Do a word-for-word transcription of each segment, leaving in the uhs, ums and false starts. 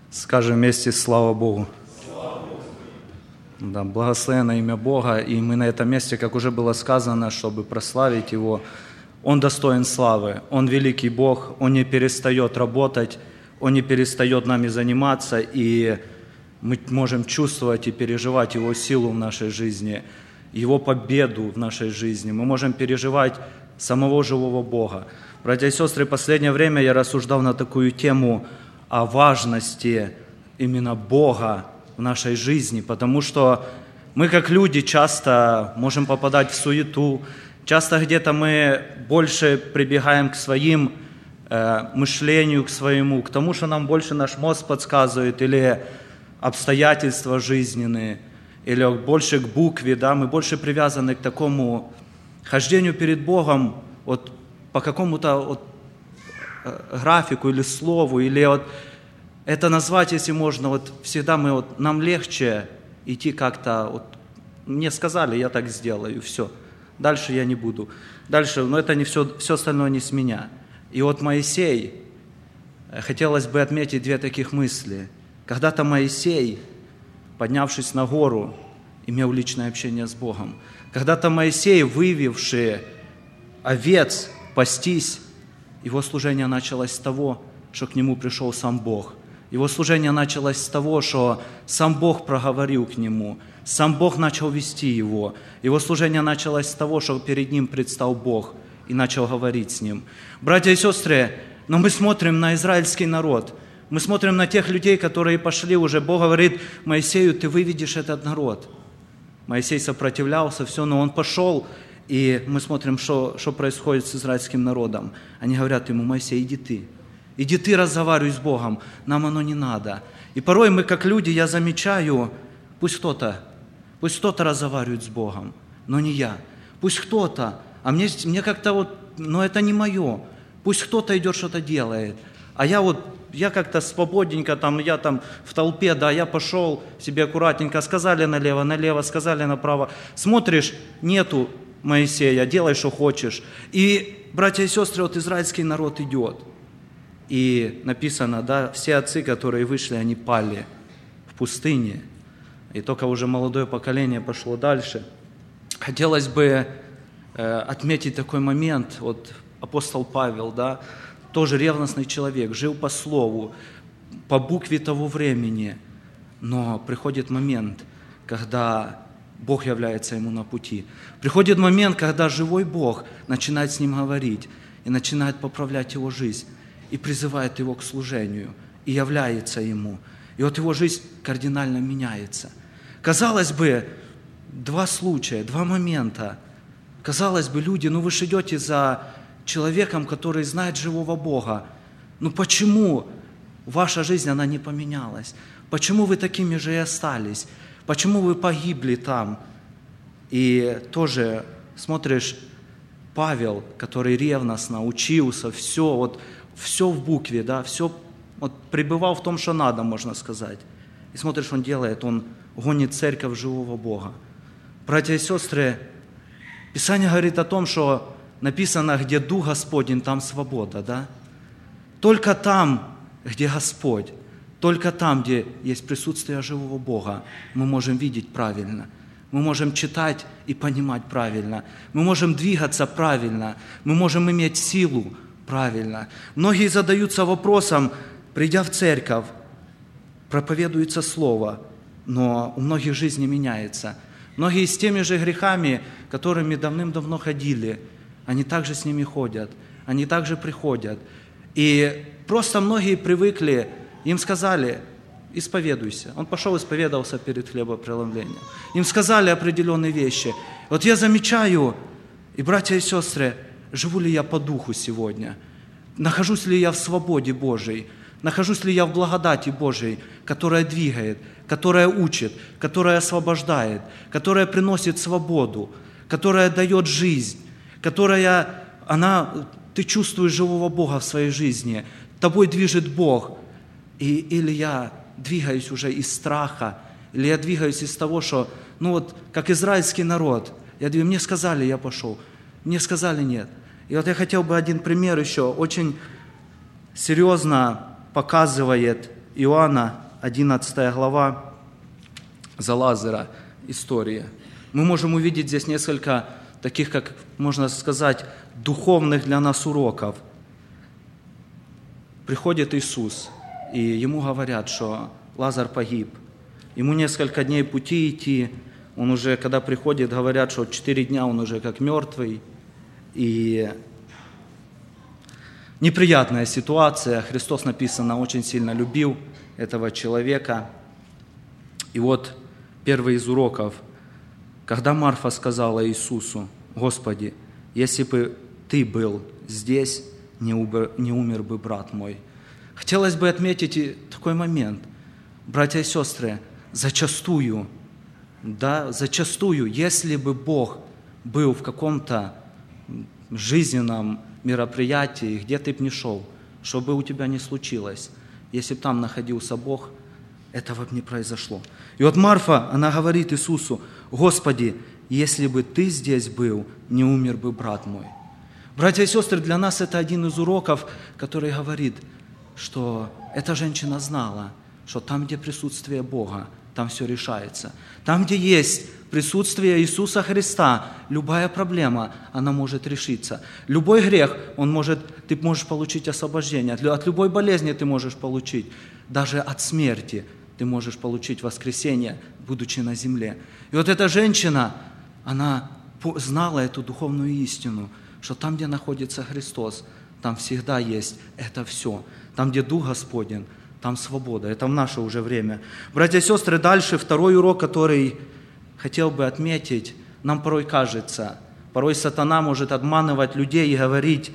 Скажем вместе «Слава Богу». Да, благословенно имя Бога, и мы на этом месте, как уже было сказано, чтобы прославить Его. Он достоин славы, Он великий Бог, Он не перестает работать, Он не перестает нами заниматься, и мы можем чувствовать и переживать Его силу в нашей жизни, Его победу в нашей жизни. Мы можем переживать самого живого Бога. Братья и сестры, в последнее время я рассуждал на такую тему о важности именно Бога в нашей жизни, потому что мы, как люди, часто можем попадать в суету, часто где-то мы больше прибегаем к своим э, мышлению, к своему, к тому, что нам больше наш мозг подсказывает, или обстоятельства жизненные, или больше к букве, да, мы больше привязаны к такому хождению перед Богом вот, по какому-то вот, графику или слову, или вот это назвать, если можно, вот всегда мы, вот, нам легче идти как-то, вот, мне сказали, я так сделаю, все, дальше я не буду. Дальше, но это не все, все остальное не с меня. И вот Моисей, хотелось бы отметить две таких мысли. Когда-то Моисей, поднявшись на гору, имел личное общение с Богом. Когда-то Моисей, вывевший овец пастись, его служение началось с того, что к нему пришел сам Бог. Его служение началось с того, что сам Бог проговорил к нему, сам Бог начал вести его. Его служение началось с того, что перед ним предстал Бог и начал говорить с ним. Братья и сестры, но мы смотрим на израильский народ, мы смотрим на тех людей, которые пошли уже. Бог говорит Моисею: ты выведешь этот народ. Моисей сопротивлялся, все, но он пошел. И мы смотрим, что, что происходит с израильским народом. Они говорят ему: Моисей, иди ты. Иди ты разговаривай с Богом, нам оно не надо. И порой мы, как люди, я замечаю, пусть кто-то, пусть кто-то разговаривает с Богом, но не я. Пусть кто-то, а мне, мне как-то вот, но это не мое. Пусть кто-то идет, что-то делает. А я вот, я как-то свободненько, там, я там в толпе, да, я пошел себе аккуратненько, сказали налево, налево, сказали направо. Смотришь, нету Моисея, делай, что хочешь. И, братья и сестры, вот израильский народ идет. И написано, да, все отцы, которые вышли, они пали в пустыне. И только уже молодое поколение пошло дальше. Хотелось бы э, отметить такой момент. Вот апостол Павел, да, тоже ревностный человек, жил по слову, по букве того времени. Но приходит момент, когда Бог является ему на пути. Приходит момент, когда живой Бог начинает с ним говорить и начинает поправлять его жизнь, и призывает его к служению, и является ему. И вот его жизнь кардинально меняется. Казалось бы, два случая, два момента. Казалось бы, люди, ну вы же идете за человеком, который знает живого Бога. Ну почему ваша жизнь, она не поменялась? Почему вы такими же и остались? Почему вы погибли там? И тоже смотришь, Павел, который ревностно учился, все, вот, все в букве, да, все вот, пребывал в том, что надо, можно сказать. И смотришь, он делает, он гонит церковь живого Бога. Братья и сестры, Писание говорит о том, что написано, где Дух Господень, там свобода, да? Только там, где Господь, только там, где есть присутствие живого Бога, мы можем видеть правильно. Мы можем читать и понимать правильно. Мы можем двигаться правильно. Мы можем иметь силу правильно. Многие задаются вопросом, придя в церковь, проповедуется Слово, но у многих жизнь не меняется. Многие с теми же грехами, которыми давным-давно ходили, они также с ними ходят, они также приходят. И просто многие привыкли, им сказали: исповедуйся. Он пошел, исповедовался перед хлебопреломлением. Им сказали определенные вещи. Вот я замечаю, и братья и сестры, живу ли я по духу сегодня? Нахожусь ли я в свободе Божией? Нахожусь ли я в благодати Божией, которая двигает, которая учит, которая освобождает, которая приносит свободу, которая дает жизнь, которая, она, ты чувствуешь живого Бога в своей жизни, тобой движет Бог. И, или я двигаюсь уже из страха, или я двигаюсь из того, что, ну вот, как израильский народ, я двигаюсь, мне сказали, я пошел, мне сказали нет. И вот я хотел бы один пример еще, очень серьезно показывает Иоанна, одиннадцатая глава, за Лазаря история. Мы можем увидеть здесь несколько таких, как можно сказать, духовных для нас уроков. Приходит Иисус, и ему говорят, что Лазарь погиб. Ему несколько дней пути идти. Он уже, когда приходит, говорят, что четыре дня он уже как мертвый. И неприятная ситуация. Христос, написано, очень сильно любил этого человека. И вот первый из уроков. Когда Марфа сказала Иисусу: «Господи, если бы Ты был здесь, не умер, не умер бы брат мой». Хотелось бы отметить и такой момент. Братья и сестры, зачастую, да, зачастую, если бы Бог был в каком-то жизненном мероприятии, где ты бы ни шел, что бы у тебя ни случилось, если бы там находился Бог, этого бы не произошло. И вот Марфа, она говорит Иисусу: «Господи, если бы Ты здесь был, не умер бы брат мой». Братья и сестры, для нас это один из уроков, который говорит, что эта женщина знала, что там, где присутствие Бога, там все решается. Там, где есть присутствие Иисуса Христа, любая проблема, она может решиться. Любой грех, он может, ты можешь получить освобождение. От любой болезни ты можешь получить. Даже от смерти ты можешь получить воскресение, будучи на земле. И вот эта женщина, она знала эту духовную истину, что там, где находится Христос, там всегда есть это все. Там, где Дух Господень, там свобода. Это в наше уже время. Братья и сестры, дальше второй урок, который хотел бы отметить. Нам порой кажется, порой сатана может обманывать людей и говорить,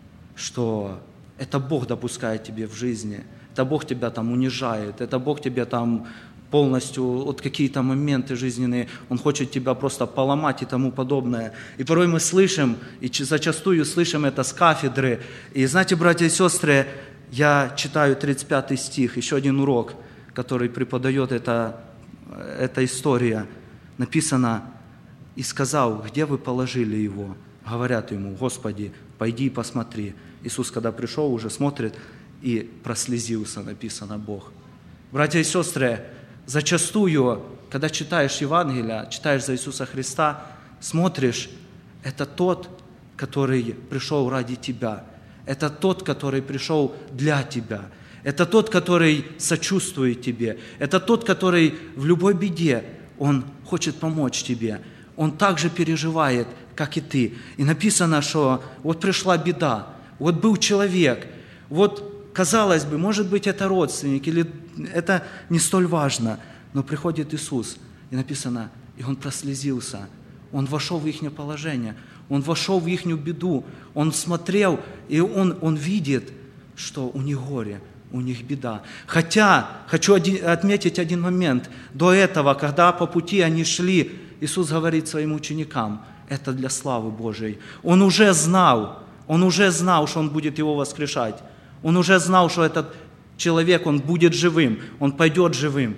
что это Бог допускает тебе в жизни, это Бог тебя там унижает, это Бог тебя там полностью, вот какие-то моменты жизненные, Он хочет тебя просто поломать и тому подобное. И порой мы слышим, и зачастую слышим это с кафедры. И знаете, братья и сестры, я читаю тридцать пятый стих, еще один урок, который преподает эта, эта история. Написано: «И сказал, где вы положили его?» Говорят ему: «Господи, пойди и посмотри». Иисус, когда пришел, уже смотрит и прослезился, написано, Бог. Братья и сестры, зачастую, когда читаешь Евангелие, читаешь за Иисуса Христа, смотришь, это тот, который пришел ради тебя. Это тот, который пришел для тебя. Это тот, который сочувствует тебе. Это тот, который в любой беде, он хочет помочь тебе. Он также переживает, как и ты. И написано, что вот пришла беда, вот был человек, вот, казалось бы, может быть, это родственник, или это не столь важно, но приходит Иисус, и написано, и Он прослезился, Он вошел в их положение, Он вошел в их беду, Он смотрел, и он, он видит, что у них горе, у них беда. Хотя, хочу один, отметить один момент. До этого, когда по пути они шли, Иисус говорит своим ученикам, это для славы Божией. Он уже знал, Он уже знал, что Он будет его воскрешать. Он уже знал, что этот человек, он будет живым, он пойдет живым.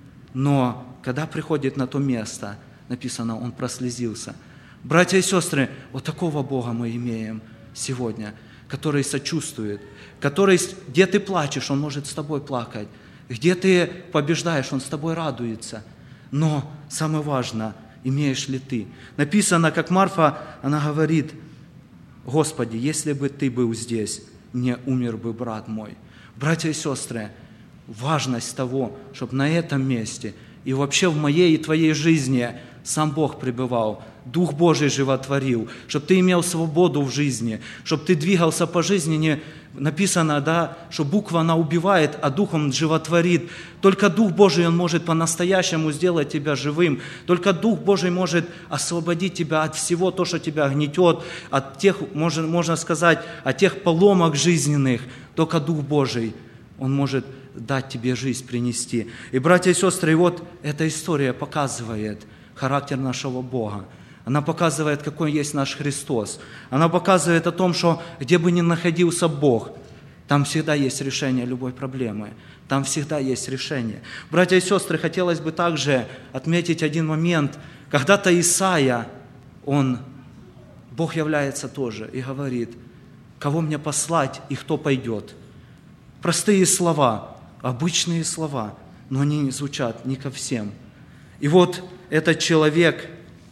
Но когда приходит на то место, написано, он прослезился. Братья и сестры, вот такого Бога мы имеем сегодня, который сочувствует, который, где ты плачешь, Он может с тобой плакать, где ты побеждаешь, Он с тобой радуется. Но самое важное, имеешь ли ты? Написано, как Марфа, она говорит, Господи, если бы Ты был здесь, не умер бы брат мой. Братья и сестры, важность того, чтобы на этом месте и вообще в моей и твоей жизни сам Бог пребывал, Дух Божий животворил, чтобы ты имел свободу в жизни, чтобы ты двигался по жизни, не написано, да, что буква она убивает, а Духом животворит. Только Дух Божий, Он может по-настоящему сделать тебя живым. Только Дух Божий может освободить тебя от всего то, что тебя гнетет, от тех, можно, можно сказать, от тех поломок жизненных. Только Дух Божий, Он может дать тебе жизнь, принести. И, братья и сестры, и вот эта история показывает характер нашего Бога. Она показывает, какой есть наш Христос. Она показывает о том, что где бы ни находился Бог, там всегда есть решение любой проблемы. Там всегда есть решение. Братья и сестры, хотелось бы также отметить один момент. Когда-то Исаия, он, Бог является тоже и говорит, кого мне послать и кто пойдет. Простые слова. обычные слова, но они не звучат не ко всем. И вот этот человек,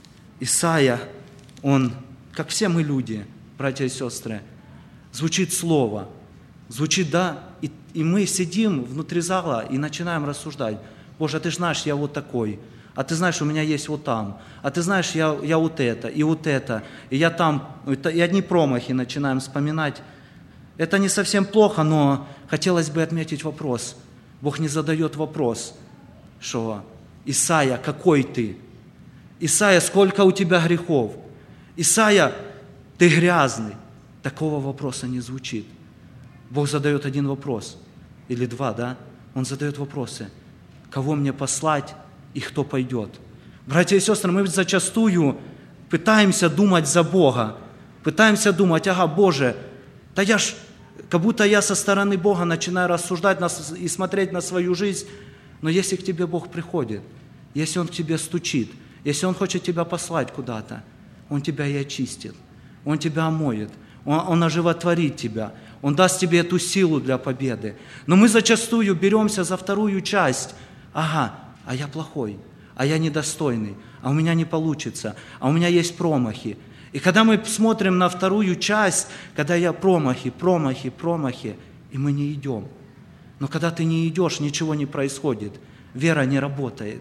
Исайя, он, как все мы люди, братья и сестры, звучит слово, звучит «да», и, и мы сидим внутри зала и начинаем рассуждать. Боже, а ты знаешь, я вот такой, а ты знаешь, у меня есть вот там, а ты знаешь, я, я вот это, и вот это, и я там, и одни промахи начинаем вспоминать. Это не совсем плохо, но хотелось бы отметить вопрос. Бог не задает вопрос, что «Исайя, какой ты? Исайя, сколько у тебя грехов? Исайя, ты грязный». Такого вопроса не звучит. Бог задает один вопрос, или два, да? Он задает вопросы. Кого мне послать и кто пойдет? Братья и сестры, мы зачастую пытаемся думать за Бога, пытаемся думать, ага, Боже, да я ж, как будто я со стороны Бога начинаю рассуждать и смотреть на свою жизнь, но если к тебе Бог приходит, если Он к тебе стучит, если Он хочет тебя послать куда-то, Он тебя и очистит, Он тебя омоет, Он, Он оживотворит тебя, Он даст тебе эту силу для победы. Но мы зачастую беремся за вторую часть. Ага, а я плохой, а я недостойный, а у меня не получится, а у меня есть промахи. И когда мы смотрим на вторую часть, когда я промахи, промахи, промахи, и мы не идем. Но когда ты не идешь, ничего не происходит, вера не работает.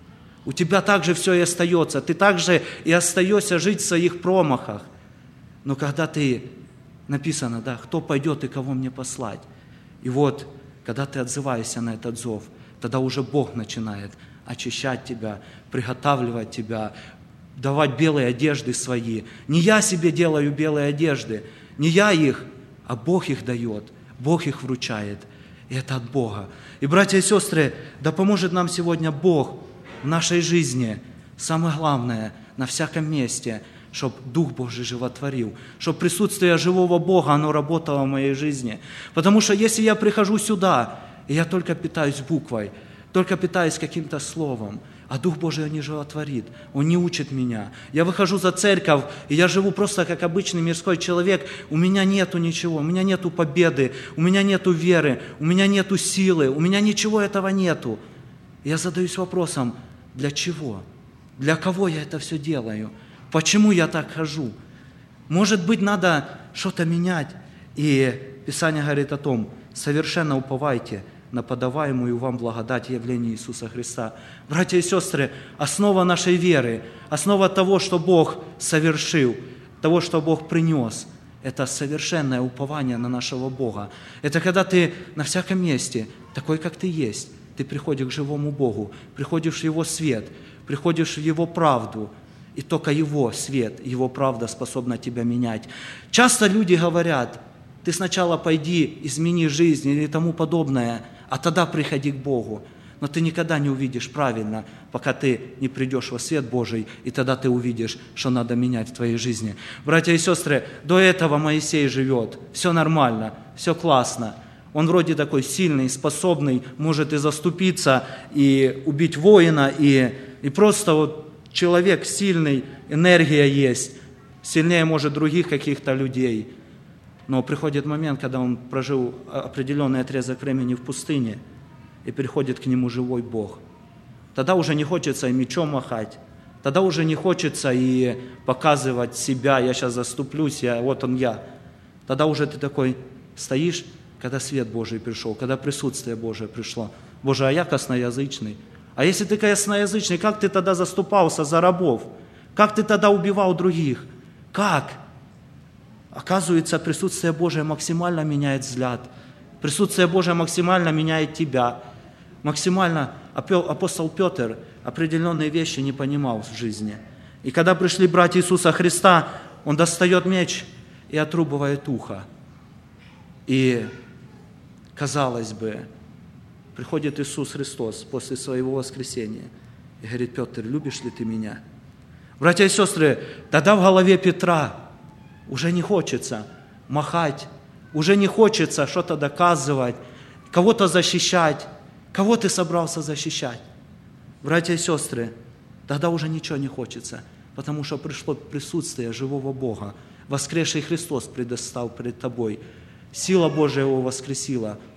У тебя также все и остается, ты также и остаешься жить в своих промахах. Но когда ты, написано, да, кто пойдет и кого мне послать. И вот, когда ты отзываешься на этот зов, тогда уже Бог начинает очищать тебя, приготавливать тебя, давать белые одежды свои. Не я себе делаю белые одежды, не я их, а Бог их дает, Бог их вручает. И это от Бога. И, братья и сестры, да поможет нам сегодня Бог в нашей жизни. Самое главное, на всяком месте, чтобы Дух Божий животворил, чтобы присутствие живого Бога, оно работало в моей жизни. Потому что если я прихожу сюда, и я только питаюсь буквой, только питаюсь каким-то словом, а Дух Божий не животворит, Он не учит меня. Я выхожу за церковь, и я живу просто как обычный мирской человек, у меня нету ничего, у меня нету победы, у меня нету веры, у меня нету силы, у меня ничего этого нету. Я задаюсь вопросом, для чего? Для кого я это все делаю? Почему я так хожу? Может быть, надо что-то менять. И Писание говорит о том, совершенно уповайте на подаваемую вам благодать явления Иисуса Христа. Братья и сестры, основа нашей веры, основа того, что Бог совершил, того, что Бог принес, это совершенное упование на нашего Бога. Это когда ты на всяком месте, такой, как ты есть, ты приходишь к живому Богу, приходишь в Его свет, приходишь в Его правду, и только Его свет, Его правда способна тебя менять. Часто люди говорят, ты сначала пойди, измени жизнь или тому подобное, а тогда приходи к Богу. Но ты никогда не увидишь правильно, пока ты не придешь во свет Божий, и тогда ты увидишь, что надо менять в твоей жизни. Братья и сестры, до этого Моисей живет, все нормально, все классно. Он вроде такой сильный, способный, может и заступиться, и убить воина, и, и просто вот человек сильный, энергия есть, сильнее, может, других каких-то людей. Но приходит момент, когда он прожил определенный отрезок времени в пустыне, и приходит к нему живой Бог. Тогда уже не хочется и мечом махать, тогда уже не хочется и показывать себя, я сейчас заступлюсь, я, вот он я. Тогда уже ты такой стоишь, когда свет Божий пришел, когда присутствие Божие пришло. Боже, а я косноязычный. А если ты косноязычный, как ты тогда заступался за рабов? Как ты тогда убивал других? Как? Оказывается, присутствие Божие максимально меняет взгляд. Присутствие Божие максимально меняет тебя. Максимально апостол Петр определенные вещи не понимал в жизни. И когда пришли братья Иисуса Христа, он достает меч и отрубывает ухо. И, казалось бы, приходит Иисус Христос после своего воскресения и говорит: Петр, любишь ли ты меня? Братья и сестры, тогда в голове Петра уже не хочется махать, уже не хочется что-то доказывать, кого-то защищать. Кого ты собрался защищать? Братья и сестры, тогда уже ничего не хочется, потому что пришло присутствие живого Бога. Воскресший Христос предстал пред тобой. Сила Божия его воскресила.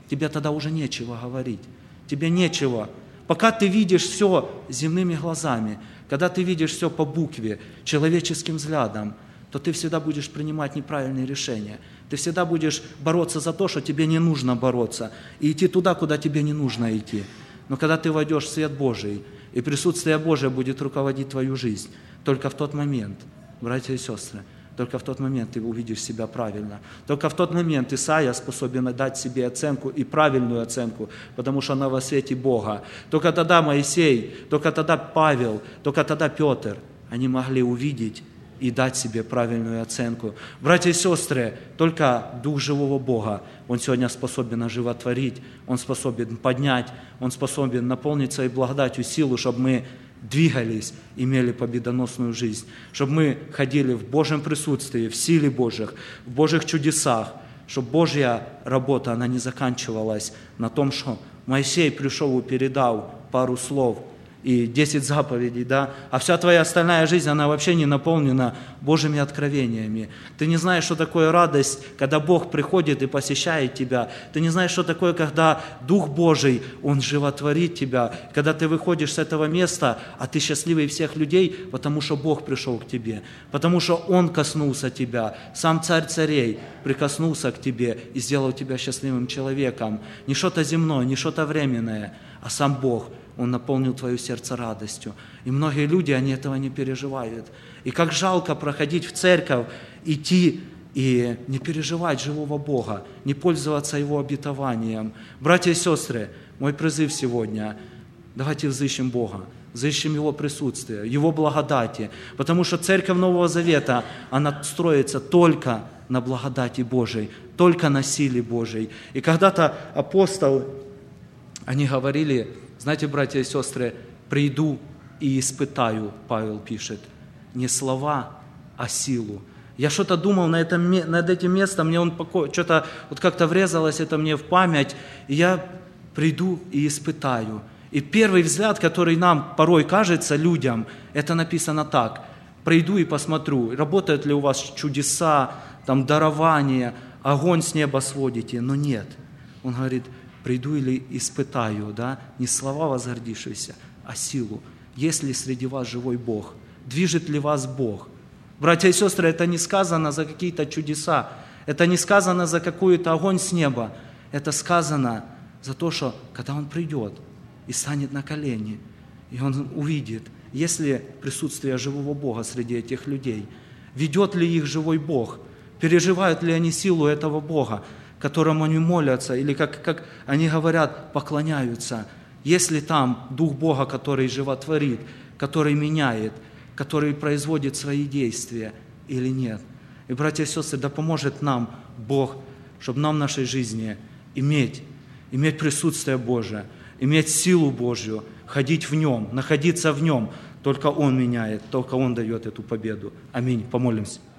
тебе тогда уже нечего говорить. Тебе нечего. Пока ты видишь все земными глазами, когда ты видишь все по букве, человеческим взглядом, то ты всегда будешь принимать неправильные решения. Ты всегда будешь бороться за то, что тебе не нужно бороться, и идти туда, куда тебе не нужно идти. Но когда ты войдешь в свет Божий, и присутствие Божие будет руководить твою жизнь, только в тот момент, братья и сестры, только в тот момент ты увидишь себя правильно. Только в тот момент Исаия способен дать себе оценку и правильную оценку, потому что она во свете Бога. Только тогда Моисей, только тогда Павел, только тогда Петр, они могли увидеть и дать себе правильную оценку. Братья и сестры, только Дух живого Бога, Он сегодня способен оживотворить, Он способен поднять, Он способен наполнить своей благодатью силу, чтобы мы двигались, имели победоносную жизнь, чтобы мы ходили в Божьем присутствии, в силе Божьих, в Божьих чудесах, чтобы Божья работа, она не заканчивалась на том, что Моисей пришел и передал пару слов и десять заповедей, да, а вся твоя остальная жизнь, она вообще не наполнена Божьими откровениями. Ты не знаешь, что такое радость, когда Бог приходит и посещает тебя. Ты не знаешь, что такое, когда Дух Божий, Он животворит тебя, когда ты выходишь с этого места, а ты счастливый всех людей, потому что Бог пришел к тебе, потому что Он коснулся тебя, сам Царь царей прикоснулся к тебе и сделал тебя счастливым человеком. Не что-то земное, не что-то временное, а сам Бог, Он наполнил твое сердце радостью. И многие люди, они этого не переживают. И как жалко проходить в церковь, идти и не переживать живого Бога, не пользоваться Его обетованием. Братья и сестры, мой призыв сегодня, давайте взыщем Бога, взыщем Его присутствие, Его благодати, потому что церковь Нового Завета, она строится только на благодати Божией, только на силе Божией. И когда-то апостолы, они говорили, знаете, братья и сестры, приду и испытаю, Павел пишет, не слова, а силу. Я что-то думал на этом, над этим местом, мне он что-то вот как-то врезалось это мне в память, и я приду и испытаю. И первый взгляд, который нам порой кажется, людям, это написано так: приду и посмотрю, работают ли у вас чудеса, там, дарования, огонь с неба сводите, но нет. Он говорит, приду или испытаю, да, не слова возгордившиеся, а силу. Есть ли среди вас живой Бог? Движет ли вас Бог? Братья и сестры, это не сказано за какие-то чудеса, это не сказано за какой-то огонь с неба, это сказано за то, что когда Он придет и станет на колени, и Он увидит, есть ли присутствие живого Бога среди этих людей, ведет ли их живой Бог, переживают ли они силу этого Бога, которому они молятся, или, как, как они говорят, поклоняются. Есть ли там Дух Бога, который животворит, который меняет, который производит свои действия, или нет? И, братья и сестры, да поможет нам Бог, чтобы нам в нашей жизни иметь, иметь присутствие Божие, иметь силу Божью, ходить в Нем, находиться в Нем. Только Он меняет, только Он дает эту победу. Аминь. Помолимся.